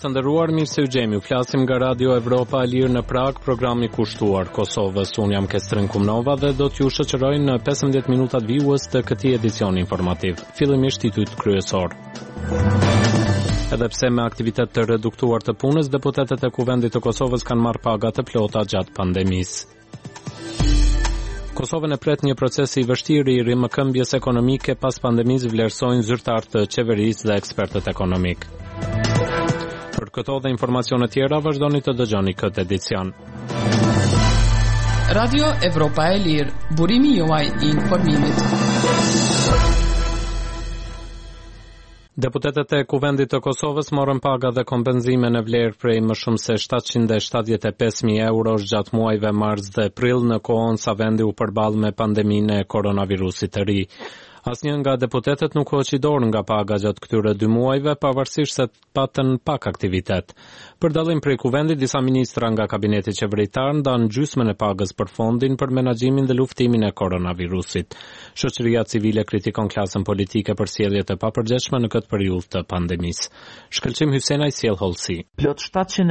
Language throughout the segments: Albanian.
Të nderuar, mirë se u gjemi. Flasim nga Radio Evropa e Lirë në Prag, programi kushtuar Kosovës. Unë jam Kestrin Kumnova dhe do t'ju shoqëroj në 15 minutat vijues të këtij edicioni informativ. Fillimisht titujt kryesor. Edhe pse me aktivitet të reduktuar të punës, deputetët e Kuvendit të Kosovës kanë marrë paga të plota gjatë pandemisë. Kosovën e pret një proces i vështirë i rimëkëmbjes ekonomike pas pandemisë, vlerësojnë zyrtarët të qeverisë dhe ekspertët ekonomik. Për këto dhe informacione tjera, vazhdoni të dëgjoni këtë edicion. Radio Evropa e Lirë, burimi juaj i informimit. Deputetët e Kuvendit të Kosovës morën paga dhe kompenzime në vlerë prej më shumë se 775.000 euro gjatë muajve mars dhe prill, në kohën sa vendi u përball me pandeminë e koronavirusit të ri. Asnjë nga deputetët nuk hoqi dorë nga paga gjatë këtyre 2 muajve, pavarësisht se patën pak aktivitet. Për dallim prej Kuvendit, disa ministra nga kabineti qeveritar ndan gjysmën e pagës për fondin për menaxhimin dhe luftimin e koronavirusit. Shoqëria civile kritikon klasën politike për sjelljet e papërgjeshme në këtë periudhë të pandemisë. Shkëlqim Hysenaj sjell hollësi. Plot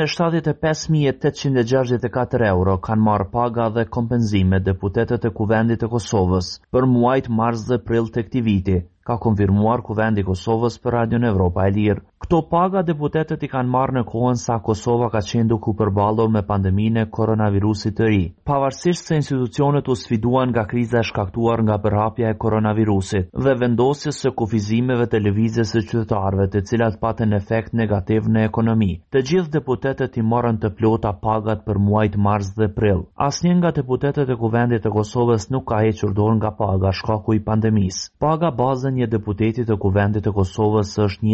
775.864 euro kanë marrë paga dhe kompenzime deputetët e Kuvendit të Kosovës për muajt mars dhe prill të këtij viti, ka konfirmuar Kuvendi i Kosovës për Radion Evropa e Lirë. Këto paga deputetët i kanë marrë në kohën sa Kosova ka qenë duke u përballur me pandeminë e koronavirusit të ri. Pavarësisht se institucionet u sfiduan nga kriza e shkaktuar nga përhapja e koronavirusit dhe vendosjes së kufizimeve të lëvizjes së qytetarëve, të cilat patën efekt negativ në ekonomi, të gjithë deputetët i morën të plota pagat për muajt mars dhe prill. Asnjë nga deputetët e Kuvendit të Kosovës nuk ka hequr dorë nga paga shkaku i pandemisë. Paga bazë një deputeti të Kuvendit të Kosovës është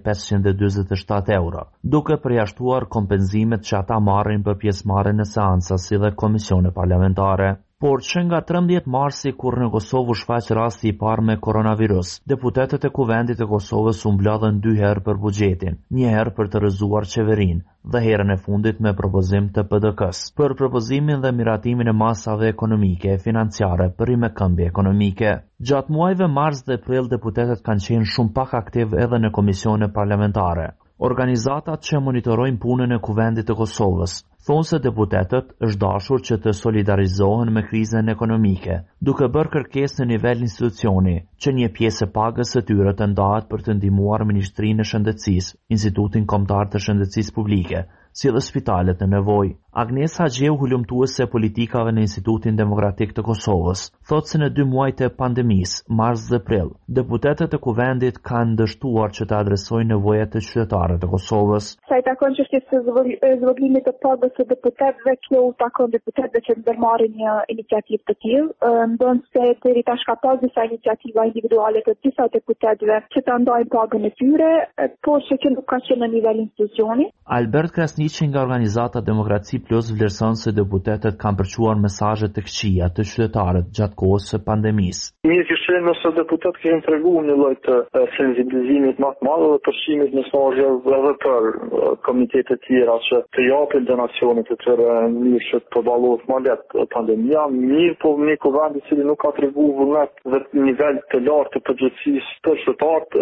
1.547 euro, duke përjashtuar kompenzimet që ata marrin për pjesëmarrjen në seanca si dhe komisione parlamentare. Por që nga 13 marsi, kur në Kosovë u shfaq rasti i parë me koronavirus, deputetët e Kuvendit të Kosovës u mbledhën 2 herë për buxhetin, një herë për të rrëzuar qeverinë dhe herën e fundit me propozim të PDK-s për propozimin dhe miratimin e masave ekonomike e financiare për rimëkëmbje ekonomike. Gjatë muajve mars dhe prill, deputetët kanë qenë shumë pak aktiv edhe në komisione parlamentare. Organizatat që monitorojnë punën e Kuvendit të Kosovës thonë se deputetët është dashur që të solidarizohen me krizën ekonomike, duke bërë kërkesë në nivel institucioni që një pjesë e pagës së tyre të ndahet për të ndihmuar Ministrinë e Shëndetësisë, Institutin Kombëtar të Shëndetësisë Publike, si dhe spitalet në nevojë. Agnes Haxheu, hulumtuese e politikave në Institutin Demokratik të Kosovës, thotë se në 2 muajt e pandemisë, mars dhe prill, deputetët e Kuvendit kanë dështuar që të adresojnë nevojat e qytetarëve të Kosovës. Sa i takon çështjes së zvogëlimit të pagës së deputetëve, kjo u takon deputetëve që ndërmarrin një iniciativë të tillë, ndonë se deri tash ka pas disa iniciativa individuale të disa deputetëve që të ndajnë pagën e tyre, por që nuk ka qenë në nivel institucioni. Albert Krasniqi nga organizata Demokraci Plus vlerëson se deputetët kanë përçuar mesazhe të këqija të qytetarët gjatë kohës së pandemisë. Mirë që shenë nëse deputetë kanë treguar një lloj të sensibilizimit më të madh dhe përshimit mesazhe edhe për komitetet e tjera që të japin donacione të tyre në mënyrë që të përballohet më lehtë pandemia, mirë po një kuvend i cili nuk ka treguar vullnet dhe nivel të lartë të përgjegjësisë për qytetarët,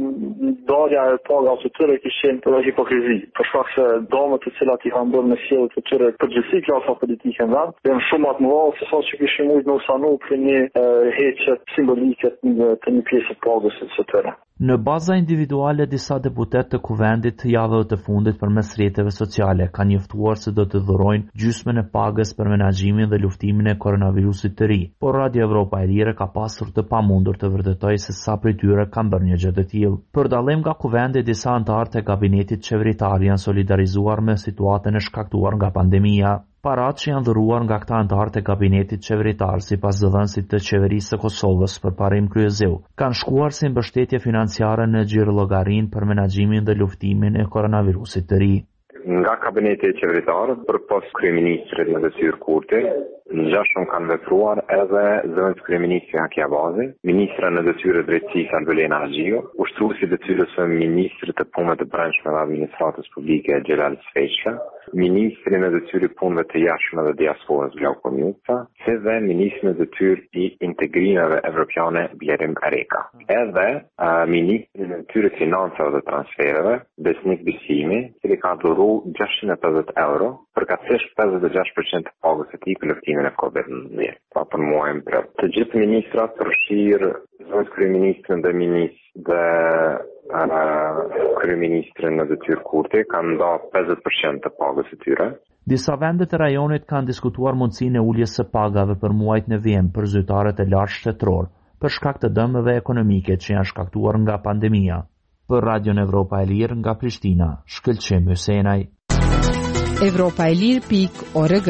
dalja e pagave të tyre kishin për hipokrizi. Për shkak se domët të cilat i kanë bërë në sjellje të tyre përgjithësi klasa politike në vend, janë shumë më të mëdha se sa që kishin mujt në usanu për një heqje simbolike të një pjesë të pagës së tyre. Në baza individuale, disa deputet të Kuvendit të javëve të fundit përmes rrjeteve sociale kanë njoftuar se do të dhurojnë gjysmën e pagës për menaxhimin dhe luftimin e koronavirusit të ri, por Radio Evropa e Lirë ka pasur të pamundur të vërtetojë se sa prej tyre kanë bërë një gjë të tillë. Për dallim nga Kuvendi, disa anëtarë të kabinetit qeveritar janë solidarizuar me situatën e shkaktuar nga pandemia. Parat që janë dhuruar nga këta anëtarë të kabinetit qeveritar sipas zëdhënësit të qeverisë së Kosovës për parim kryesor, kanë shkuar si mbështetje financiare në xhirollogarin për menaxhimin dhe luftimin e koronavirusit të ri. Nga kabineti qeveritar për post kryeministrit në detyrë kurti, ngjashëm kanë vepruar edhe zëvendës kryeministri Haki Abazi, ministra në detyrë drejtësisë Albulena Haxhiu, ushtruesi i detyrës së ministrit të punëve të brendshme dhe administratës publike Xhelal Sfeqla, ministrin e detyrë i punëve të jashtme dhe diasporës Glauko Mjuca, si dhe ministrin e detyrë i integrimeve evropiane Blerim Reka. Edhe ministrin e detyrë i financave dhe transfereve Besnik Bisimi, cili ka dhuru 650 euro, përkatësisht 56% të pagës së tij për luftimin e COVID-19. Pa për muajin prill. Të gjithë ministrat përfshirë zëvendës kryeministrin dhe kryeministrin në detyrë Kurti kanë ndarë 50% të pagës së tyre. Disa vende të rajonit kanë diskutuar mundësinë e uljes së pagave për muajin e vjen për zyrtarët e lartë shtetëror, për shkak të dëmeve ekonomike që janë shkaktuar nga pandemia. Për Radion Evropa e Lirë nga Prishtina, Shkëlqim Hysenaj. Evropaelir.org.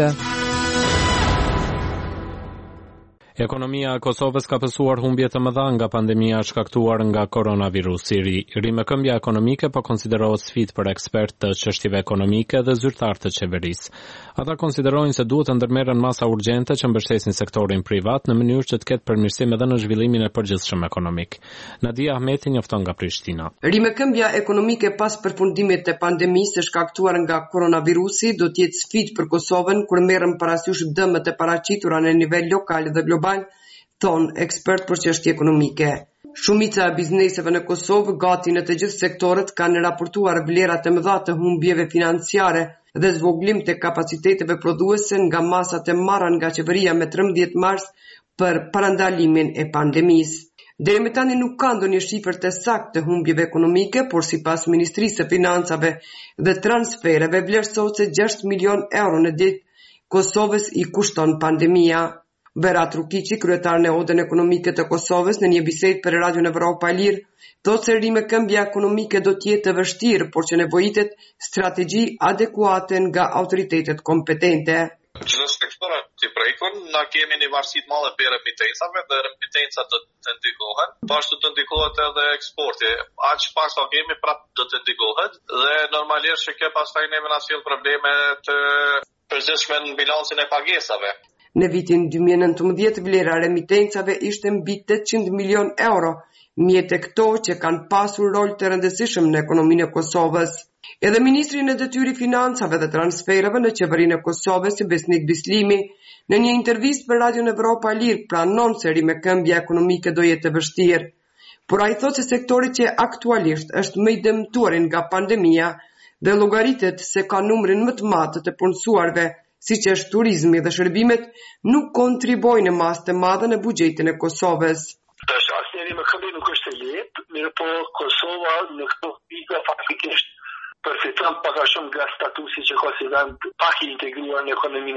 Ekonomia e Kosovës ka pësuar humbje të mëdha nga pandemia shkaktuar nga koronavirusi. Rimëkëmbja ekonomike po konsiderohet sfidë për ekspertë të çështjeve ekonomike dhe zyrtarë të qeverisë. Ata konsiderojnë se duhet të ndërmerren masa urgjente që mbështesin sektorin privat në mënyrë që të ketë përmirësim edhe në zhvillimin e përgjithshëm ekonomik. Nadia Ahmeti njofton nga Prishtina. Rimëkëmbja ekonomike pas përfundimit të pandemisë së shkaktuar nga koronavirusi do të jetë sfidë për Kosovën kur merren parasysh dëmet e paraqitura në nivel lokal dhe global, thonë ekspert për çështje ekonomike. Shumica e bizneseve në Kosovë, gati në të gjithë sektorët, kanë raportuar vlera të mëdha të humbjeve financiare dhe zvogëlim të kapaciteteve prodhuese nga masat e marra nga qeveria me 13 mars për parandalimin e pandemisë. Deri më tani nuk ka ndonjë shifër të saktë të humbjeve ekonomike, por sipas Ministrisë së Financave dhe Transfereve vlerësohet se 6 milion euro në ditë Kosovës i kushton pandemia. Berat Rukiqi, kryetar në Odën Ekonomike të Kosovës, në një bisedë për Radion Evropa e Lirë, thotë se rimëkëmbja ekonomike do të jetë e vështirë, por që nevojitet strategji adekuate nga autoritetet kompetente. Çdo sektor që prekon, na kemi një varësi të madhe për remitencave dhe remitencat do të ndikohen, pashtu të ndikohet edhe eksporti. Aq pak sa kemi prap do të ndikohet dhe normalisht që kjo pastaj neve na sjell probleme të përgjithshme në bilancin e pagesave. Në vitin 2019, vlera remitencave ishte mbi 800 milion euro, mjet e këto që kanë pasur rol të rëndësishëm në ekonominë e Kosovës. Edhe ministri në detyrë financave dhe transfereve në qeverinë e Kosovës, Besnik Bislimi, në një intervistë për Radion Evropa e Lirë pranon se rimëkëmbja ekonomike do jetë e vështirë. Por ai thotë se sektori që aktualisht është më i dëmtuar nga pandemia dhe llogaritet se ka numrin më të madh të punësuarve, siç është turizmi dhe shërbimet, nuk kontribuojnë në masë të madhe në buxhetin e Kosovës. Asnjë rimëkëmbje nuk është e lehtë, mirëpo Kosova në këto pika faktikisht përfiton pak a shumë nga statusi që ka si vend pak i integruar në ekonominë